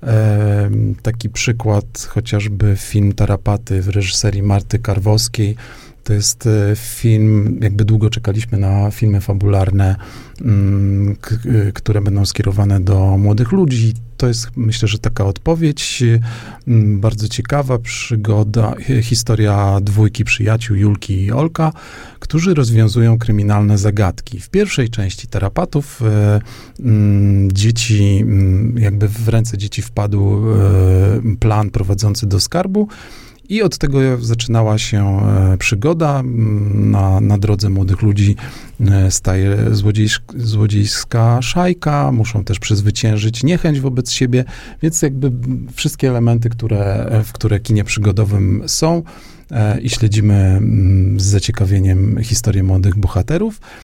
Taki przykład, chociażby film Tarapaty w reżyserii Marty Karwowskiej. To jest film, jakby długo czekaliśmy na filmy fabularne, które będą skierowane do młodych ludzi. To jest, myślę, że taka odpowiedź, bardzo ciekawa przygoda, historia dwójki przyjaciół, Julki i Olka, którzy rozwiązują kryminalne zagadki. W pierwszej części Tarapatów dzieci, jakby w ręce dzieci wpadł plan prowadzący do skarbu, i od tego zaczynała się przygoda. Na drodze młodych ludzi staje złodziejska szajka, muszą też przezwyciężyć niechęć wobec siebie, więc jakby wszystkie elementy, w które kinie przygodowym są, i śledzimy z zaciekawieniem historię młodych bohaterów.